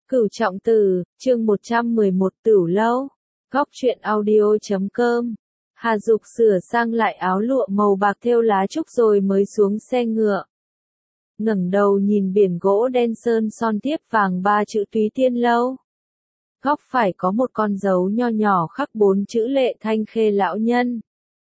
Cửu Trọng Tử, chương 111 Tửu Lâu. Góc truyện audio.com. Hà Dục sửa sang lại áo lụa màu bạc thêu lá trúc rồi mới xuống xe ngựa. Ngẩng đầu nhìn biển gỗ đen sơn son tiếp vàng 3 chữ Túy Tiên Lâu. Góc phải có một con dấu nho nhỏ khắc 4 chữ Lệ Thanh Khê lão nhân.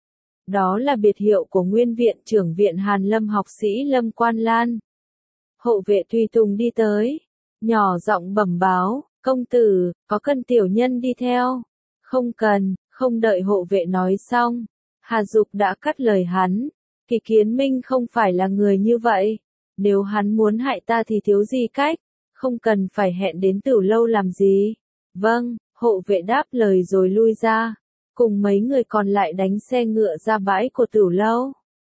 Đó là biệt hiệu của nguyên viện trưởng viện Hàn Lâm học sĩ Lâm Quan Lan. Hộ vệ tùy tùng đi tới, nhỏ giọng bẩm báo, công tử, có cần tiểu nhân đi theo? Không cần, không đợi hộ vệ nói xong. Hà Dục đã cắt lời hắn, Kỳ Kiến Minh không phải là người như vậy. Nếu hắn muốn hại ta thì thiếu gì cách, không cần phải hẹn đến Tửu Lâu làm gì. Vâng, hộ vệ đáp lời rồi lui ra, cùng mấy người còn lại đánh xe ngựa ra bãi của Tửu Lâu.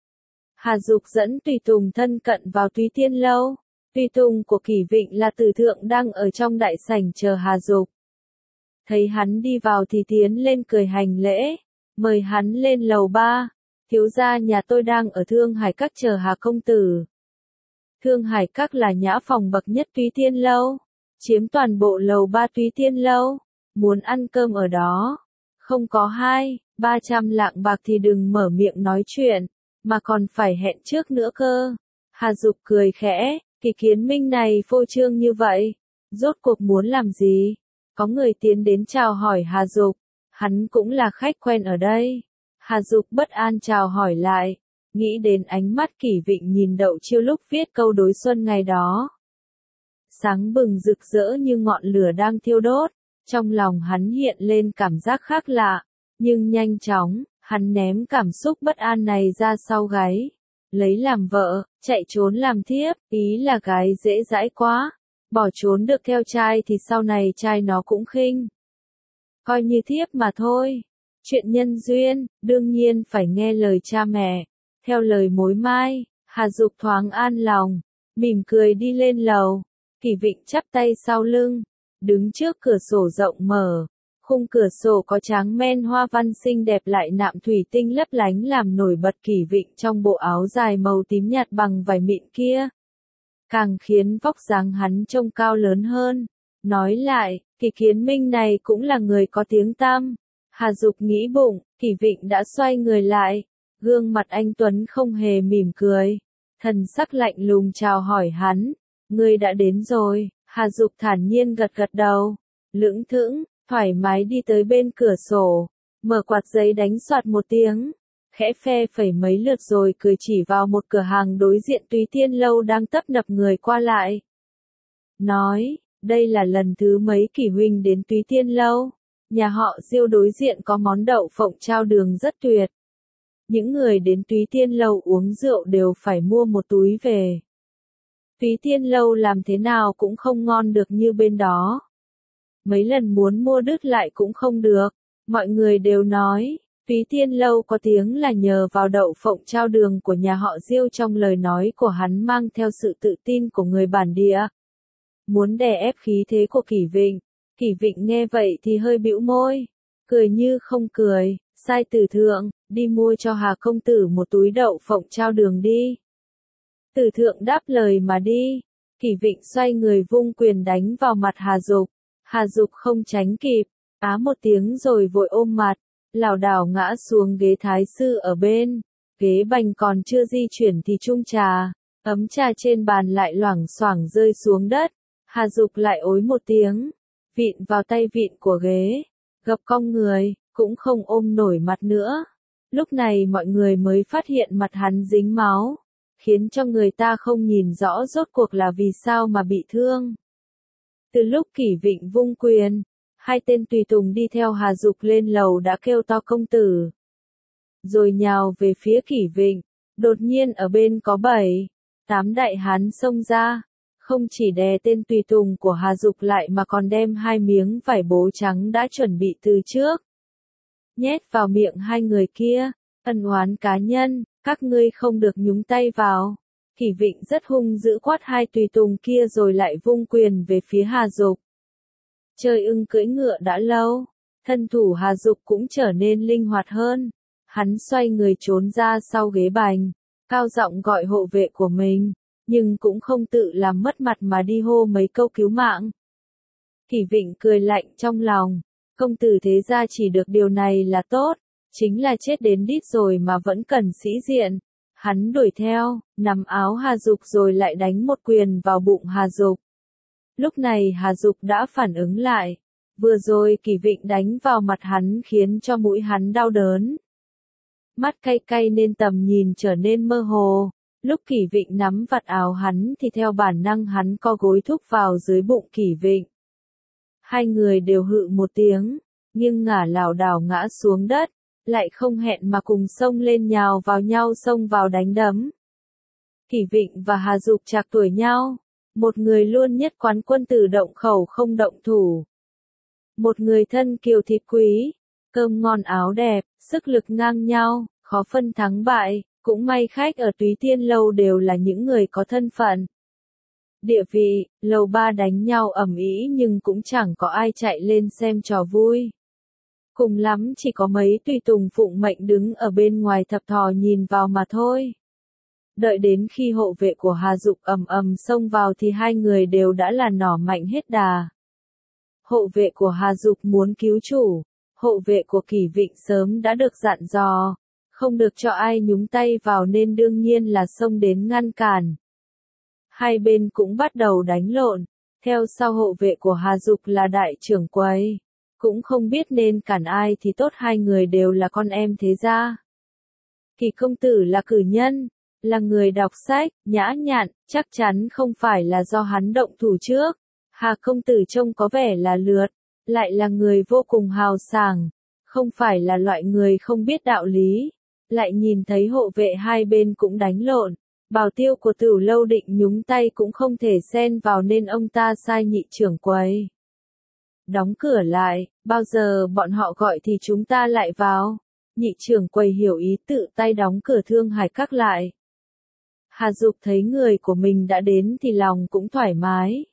Hà Dục dẫn tùy tùng thân cận vào Túy Tiên Lâu. Tùy tùng của Kỷ Vịnh là Tử Thượng đang ở trong đại sảnh chờ Hà Dục. Thấy hắn đi vào thì tiến lên cười hành lễ, mời hắn lên lầu 3. Thiếu gia nhà tôi đang ở Thương Hải Các chờ Hà công tử. Thương Hải Các là nhã phòng bậc nhất Túy Tiên Lâu, chiếm toàn bộ lầu 3 Túy Tiên Lâu. Muốn ăn cơm ở đó, không có 200-300 lạng bạc thì đừng mở miệng nói chuyện, mà còn phải hẹn trước nữa cơ. Hà Dục cười khẽ. Kỳ Kiến Minh này phô trương như vậy, rốt cuộc muốn làm gì? Có người tiến đến chào hỏi Hà Dục, hắn cũng là khách quen ở đây. Hà Dục bất an chào hỏi lại, nghĩ đến ánh mắt Kỷ Vịnh nhìn Đậu Chiêu lúc viết câu đối xuân ngày đó. Sáng bừng rực rỡ như ngọn lửa đang thiêu đốt, trong lòng hắn hiện lên cảm giác khác lạ, nhưng nhanh chóng, hắn ném cảm xúc bất an này ra sau gáy. Lấy làm vợ, chạy trốn làm thiếp, ý là gái dễ dãi quá. Bỏ trốn được theo trai thì sau này trai nó cũng khinh. Coi như thiếp mà thôi. Chuyện nhân duyên, đương nhiên phải nghe lời cha mẹ. Theo lời mối mai, Hà Dục thoáng an lòng, mỉm cười đi lên lầu. Kỷ Vịnh chắp tay sau lưng, đứng trước cửa sổ rộng mở. Khung cửa sổ có tráng men hoa văn xinh đẹp lại nạm thủy tinh lấp lánh làm nổi bật Kỷ Vịnh trong bộ áo dài màu tím nhạt bằng vải mịn kia. Càng khiến vóc dáng hắn trông cao lớn hơn. Nói lại, Kỳ Kiến Minh này cũng là người có tiếng tăm. Hà Dục nghĩ bụng, Kỷ Vịnh đã xoay người lại. Gương mặt anh Tuấn không hề mỉm cười. Thần sắc lạnh lùng chào hỏi hắn. Ngươi đã đến rồi. Hà Dục thản nhiên gật gật đầu. Lững thững, thoải mái đi tới bên cửa sổ, mở quạt giấy đánh soạt một tiếng, khẽ phe phẩy mấy lượt rồi cười chỉ vào một cửa hàng đối diện Túy Tiên Lâu đang tấp nập người qua lại. Nói, đây là lần thứ mấy Kỷ huynh đến Túy Tiên Lâu, nhà họ Diêu đối diện có món đậu phộng trao đường rất tuyệt. Những người đến Túy Tiên Lâu uống rượu đều phải mua một túi về. Túy Tiên Lâu làm thế nào cũng không ngon được như bên đó. Mấy lần muốn mua đứt lại cũng không được, mọi người đều nói, Túy Tiên Lâu có tiếng là nhờ vào đậu phộng trao đường của nhà họ Diêu. Trong lời nói của hắn mang theo sự tự tin của người bản địa. Muốn đè ép khí thế của Kỷ Vịnh. Kỷ Vịnh nghe vậy thì hơi bĩu môi, cười như không cười, sai Tử Thượng, đi mua cho Hà công tử một túi đậu phộng trao đường đi. Tử Thượng đáp lời mà đi. Kỷ Vịnh xoay người vung quyền đánh vào mặt Hà Dục. Hà Dục không tránh kịp, á một tiếng rồi vội ôm mặt, lảo đảo ngã xuống ghế thái sư ở bên. Ghế bành còn chưa di chuyển thì chung trà, ấm trà trên bàn lại loảng xoảng rơi xuống đất. Hà Dục lại ối một tiếng, vịn vào tay vịn của ghế, gập cong người, cũng không ôm nổi mặt nữa. Lúc này mọi người mới phát hiện mặt hắn dính máu, khiến cho người ta không nhìn rõ rốt cuộc là vì sao mà bị thương. Từ lúc Kỷ Vịnh vung quyền, hai tên tùy tùng đi theo Hà Dục lên lầu đã kêu to công tử. Rồi nhào về phía Kỷ Vịnh, đột nhiên ở bên có 7-8 đại hán xông ra, không chỉ đè tên tùy tùng của Hà Dục lại mà còn đem 2 miếng vải bố trắng đã chuẩn bị từ trước. Nhét vào miệng hai người kia, ân oán cá nhân, các ngươi không được nhúng tay vào. Kỷ Vịnh rất hung dữ quát hai tùy tùng kia rồi lại vung quyền về phía Hà Dục. Chơi ưng cưỡi ngựa đã lâu, thân thủ Hà Dục cũng trở nên linh hoạt hơn. Hắn xoay người trốn ra sau ghế bành, cao giọng gọi hộ vệ của mình, nhưng cũng không tự làm mất mặt mà đi hô mấy câu cứu mạng. Kỷ Vịnh cười lạnh trong lòng, công tử thế gia chỉ được điều này là tốt, chính là chết đến đít rồi mà vẫn cần sĩ diện. Hắn đuổi theo, nắm áo Hà Dục rồi lại đánh một quyền vào bụng Hà Dục. Lúc này Hà Dục đã phản ứng lại, vừa rồi Kỷ Vịnh đánh vào mặt hắn khiến cho mũi hắn đau đớn. Mắt cay cay nên tầm nhìn trở nên mơ hồ, lúc Kỷ Vịnh nắm vạt áo hắn thì theo bản năng hắn co gối thúc vào dưới bụng Kỷ Vịnh. Hai người đều hự một tiếng, nhưng ngả lảo đảo ngã xuống đất, lại không hẹn mà cùng xông lên nhào vào nhau xông vào đánh đấm. Kỷ Vịnh và Hà Dục trạc tuổi nhau, một người luôn nhất quán quân tử động khẩu không động thủ. Một người thân kiều thịt quý, cơm ngon áo đẹp, sức lực ngang nhau, khó phân thắng bại, cũng may khách ở Túy Tiên Lâu đều là những người có thân phận. Địa vị, lầu ba đánh nhau ầm ĩ nhưng cũng chẳng có ai chạy lên xem trò vui. Cùng lắm chỉ có mấy tùy tùng phụng mệnh đứng ở bên ngoài thập thò nhìn vào mà thôi. Đợi đến khi hộ vệ của Hà Dục ầm ầm xông vào thì hai người đều đã là nỏ mạnh hết đà. Hộ vệ của Hà Dục muốn cứu chủ, hộ vệ của Kỷ Vịnh sớm đã được dặn dò, không được cho ai nhúng tay vào nên đương nhiên là xông đến ngăn cản. Hai bên cũng bắt đầu đánh lộn, theo sau hộ vệ của Hà Dục là đại trưởng quầy, cũng không biết nên cản ai thì tốt, hai người đều là con em thế gia. Kỷ công tử là cử nhân, là người đọc sách, nhã nhặn, chắc chắn không phải là do hắn động thủ trước. Hà công tử trông có vẻ là lướt, lại là người vô cùng hào sảng, không phải là loại người không biết đạo lý. Lại nhìn thấy hộ vệ hai bên cũng đánh lộn, bảo tiêu của Tửu Lâu định nhúng tay cũng không thể xen vào nên ông ta sai nhị trưởng quầy. Đóng cửa lại, bao giờ bọn họ gọi thì chúng ta lại vào. Nhị trưởng quầy hiểu ý tự tay đóng cửa Thương Hải Các lại. Hà Dục thấy người của mình đã đến thì lòng cũng thoải mái.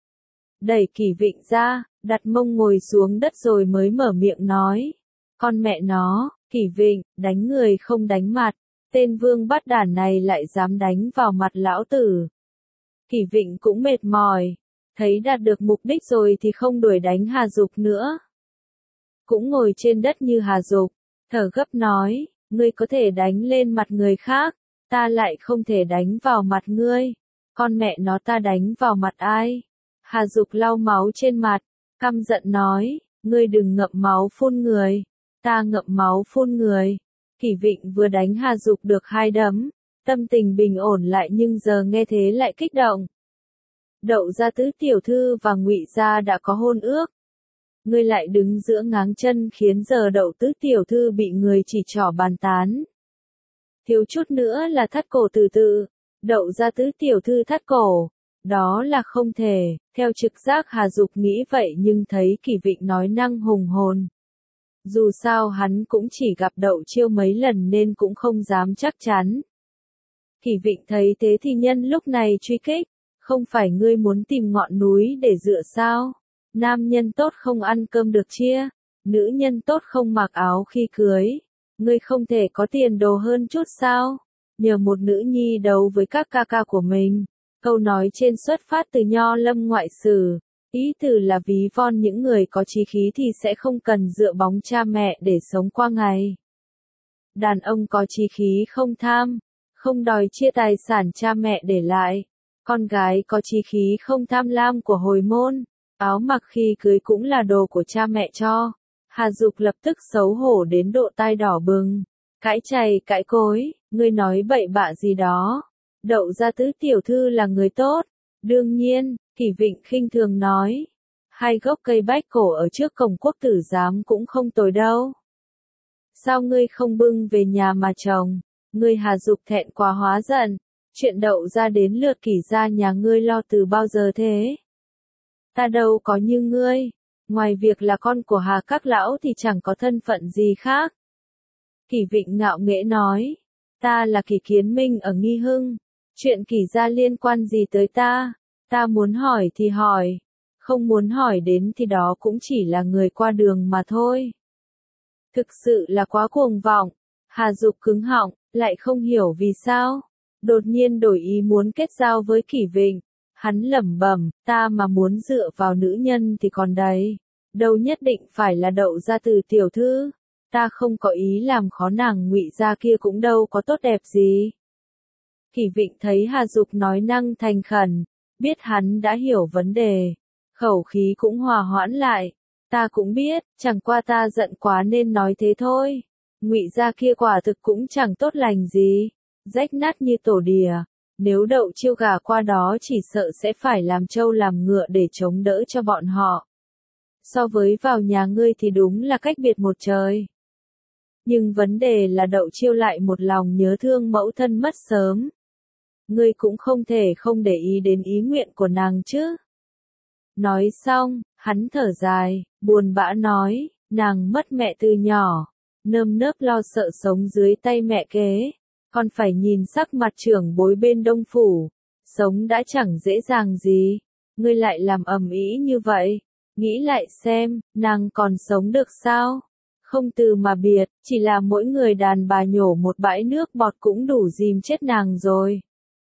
Đẩy Kỷ Vịnh ra, đặt mông ngồi xuống đất rồi mới mở miệng nói. Con mẹ nó, Kỷ Vịnh, đánh người không đánh mặt, tên vương bắt đản này lại dám đánh vào mặt lão tử. Kỷ Vịnh cũng mệt mỏi, thấy đạt được mục đích rồi thì không đuổi đánh Hà Dục nữa. Cũng ngồi trên đất như Hà Dục, thở gấp nói, ngươi có thể đánh lên mặt người khác, ta lại không thể đánh vào mặt ngươi. Con mẹ nó ta đánh vào mặt ai? Hà Dục lau máu trên mặt, căm giận nói, ngươi đừng ngậm máu phun người, ta ngậm máu phun người. Kỷ Vịnh vừa đánh Hà Dục được hai đấm, tâm tình bình ổn lại nhưng giờ nghe thế lại kích động. Đậu gia tứ tiểu thư và Ngụy gia đã có hôn ước. Ngươi lại đứng giữa ngáng chân khiến giờ Đậu tứ tiểu thư bị người chỉ trỏ bàn tán. Thiếu chút nữa là thắt cổ từ từ, Đậu gia tứ tiểu thư thắt cổ. Đó là không thể, theo trực giác Hà Dục nghĩ vậy nhưng thấy Kỷ Vịnh nói năng hùng hồn. Dù sao hắn cũng chỉ gặp Đậu Chiêu mấy lần nên cũng không dám chắc chắn. Kỷ Vịnh thấy thế thì nhân lúc này truy kích, không phải ngươi muốn tìm ngọn núi để dựa sao? Nam nhân tốt không ăn cơm được chia, nữ nhân tốt không mặc áo khi cưới. Ngươi không thể có tiền đồ hơn chút sao? Nhờ một nữ nhi đấu với các ca ca của mình. Câu nói trên xuất phát từ Nho Lâm Ngoại Sử, ý từ là ví von những người có chí khí thì sẽ không cần dựa bóng cha mẹ để sống qua ngày. Đàn ông có chí khí không tham, không đòi chia tài sản cha mẹ để lại. Con gái có chí khí không tham lam của hồi môn, áo mặc khi cưới cũng là đồ của cha mẹ cho. Hà Dục lập tức xấu hổ đến độ tai đỏ bừng, cãi chày cãi cối, ngươi nói bậy bạ gì đó. Đậu gia tứ tiểu thư là người tốt. Đương nhiên, Kỷ Vịnh khinh thường nói. Hai gốc cây bách cổ ở trước cổng Quốc tử giám cũng không tồi đâu. Sao ngươi không bưng về nhà mà trồng? Ngươi Hà Dục thẹn quá hóa giận. Chuyện Đậu gia đến lượt Kỷ gia nhà ngươi lo từ bao giờ thế? Ta đâu có như ngươi. Ngoài việc là con của Hà các lão thì chẳng có thân phận gì khác. Kỷ Vịnh ngạo nghễ nói. Ta là Kỷ Kiến Minh ở Nghi Hưng. Chuyện Kỷ gia liên quan gì tới ta? Ta muốn hỏi thì hỏi. Không muốn hỏi đến thì đó cũng chỉ là người qua đường mà thôi. Thực sự là quá cuồng vọng. Hà Dục cứng họng, lại không hiểu vì sao. Đột nhiên đổi ý muốn kết giao với Kỷ Vịnh. Hắn lẩm bẩm, ta mà muốn dựa vào nữ nhân thì còn đấy. Đâu nhất định phải là Đậu gia từ tiểu thư. Ta không có ý làm khó nàng Ngụy gia kia cũng đâu có tốt đẹp gì. Kỷ Vịnh thấy Hà Dục nói năng thành khẩn, biết hắn đã hiểu vấn đề. Khẩu khí cũng hòa hoãn lại. Ta cũng biết, chẳng qua ta giận quá nên nói thế thôi. Ngụy gia kia quả thực cũng chẳng tốt lành gì. Rách nát như tổ đìa. Nếu Đậu Chiêu gả qua đó chỉ sợ sẽ phải làm trâu làm ngựa để chống đỡ cho bọn họ. So với vào nhà ngươi thì đúng là cách biệt một trời. Nhưng vấn đề là Đậu Chiêu lại một lòng nhớ thương mẫu thân mất sớm. Ngươi cũng không thể không để ý đến ý nguyện của nàng chứ. Nói xong, hắn thở dài, buồn bã nói, nàng mất mẹ từ nhỏ, nơm nớp lo sợ sống dưới tay mẹ kế, còn phải nhìn sắc mặt trưởng bối bên Đông Phủ, sống đã chẳng dễ dàng gì, ngươi lại làm ầm ĩ như vậy, nghĩ lại xem, nàng còn sống được sao? Không từ mà biệt, chỉ là mỗi người đàn bà nhổ một bãi nước bọt cũng đủ dìm chết nàng rồi.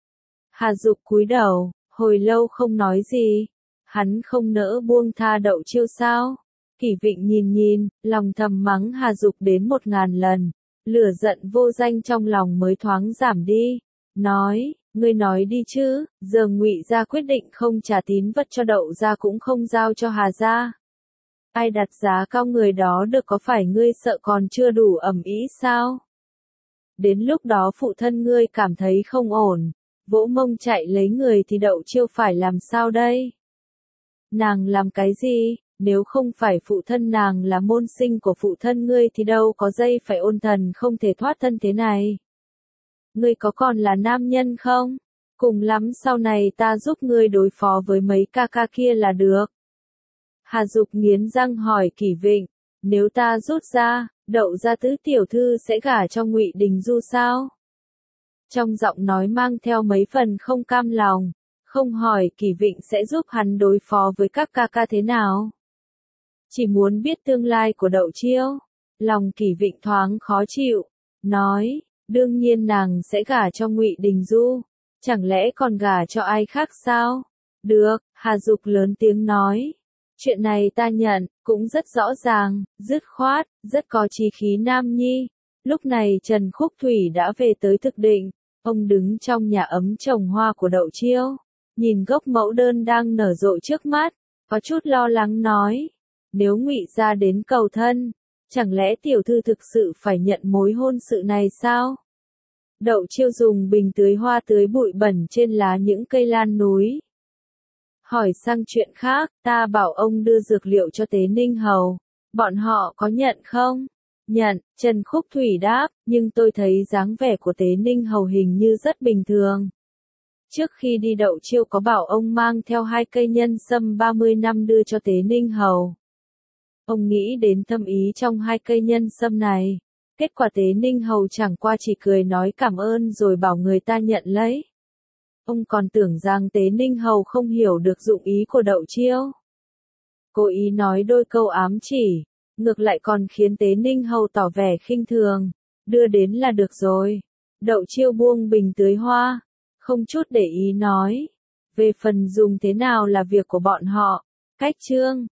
Hà Dục cúi đầu, hồi lâu không nói gì. Hắn không nỡ buông tha Đậu Chiêu sao? Kỷ Vịnh nhìn, lòng thầm mắng Hà Dục đến 1000 lần. Lửa giận vô danh trong lòng mới thoáng giảm đi. Nói, ngươi nói đi chứ, giờ Ngụy gia quyết định không trả tín vật cho Đậu gia cũng không giao cho Hà gia. Ai đặt giá cao người đó được, có phải ngươi sợ còn chưa đủ ầm ĩ sao? Đến lúc đó phụ thân ngươi cảm thấy không ổn, vỗ mông chạy lấy người thì Đậu Chiêu phải làm sao đây? Nàng làm cái gì? Nếu không phải phụ thân nàng là môn sinh của phụ thân ngươi thì đâu có dây phải ôn thần không thể thoát thân thế này. Ngươi có còn là nam nhân không? Cùng lắm sau này ta giúp ngươi đối phó với mấy ca ca kia là được. Hà Dục nghiến răng hỏi Kỷ Vịnh, nếu ta rút ra, Đậu gia tứ tiểu thư sẽ gả cho Ngụy Đình Du sao? Trong giọng nói mang theo mấy phần không cam lòng, không hỏi Kỷ Vịnh sẽ giúp hắn đối phó với các ca ca thế nào. Chỉ muốn biết tương lai của Đậu Chiêu. Lòng Kỷ Vịnh thoáng khó chịu, nói, đương nhiên nàng sẽ gả cho Ngụy Đình Du, chẳng lẽ còn gả cho ai khác sao? Được, Hà Dục lớn tiếng nói. Chuyện này ta nhận, cũng rất rõ ràng, dứt khoát, rất có chí khí nam nhi. Lúc này Trần Khúc Thủy đã về tới thực định, ông đứng trong nhà ấm trồng hoa của Đậu Chiêu, nhìn gốc mẫu đơn đang nở rộ trước mắt, có chút lo lắng nói, nếu Ngụy gia đến cầu thân, chẳng lẽ tiểu thư thực sự phải nhận mối hôn sự này sao? Đậu Chiêu dùng bình tưới hoa tưới bụi bẩn trên lá những cây lan núi. Hỏi sang chuyện khác, ta bảo ông đưa dược liệu cho Tế Ninh Hầu, bọn họ có nhận không? Nhận, Trần Khúc Thủy đáp, nhưng tôi thấy dáng vẻ của Tế Ninh Hầu hình như rất bình thường. Trước khi đi Đậu Chiêu có bảo ông mang theo 2 cây nhân sâm 30 năm đưa cho Tế Ninh Hầu. Ông nghĩ đến thâm ý trong 2 cây nhân sâm này. Kết quả Tế Ninh Hầu chẳng qua chỉ cười nói cảm ơn rồi bảo người ta nhận lấy. Ông còn tưởng rằng Tế Ninh Hầu không hiểu được dụng ý của Đậu Chiêu. Cố ý nói đôi câu ám chỉ, ngược lại còn khiến Tế Ninh Hầu tỏ vẻ khinh thường. Đưa đến là được rồi. Đậu Chiêu buông bình tưới hoa, không chút để ý nói. Về phần dùng thế nào là việc của bọn họ. Cách chương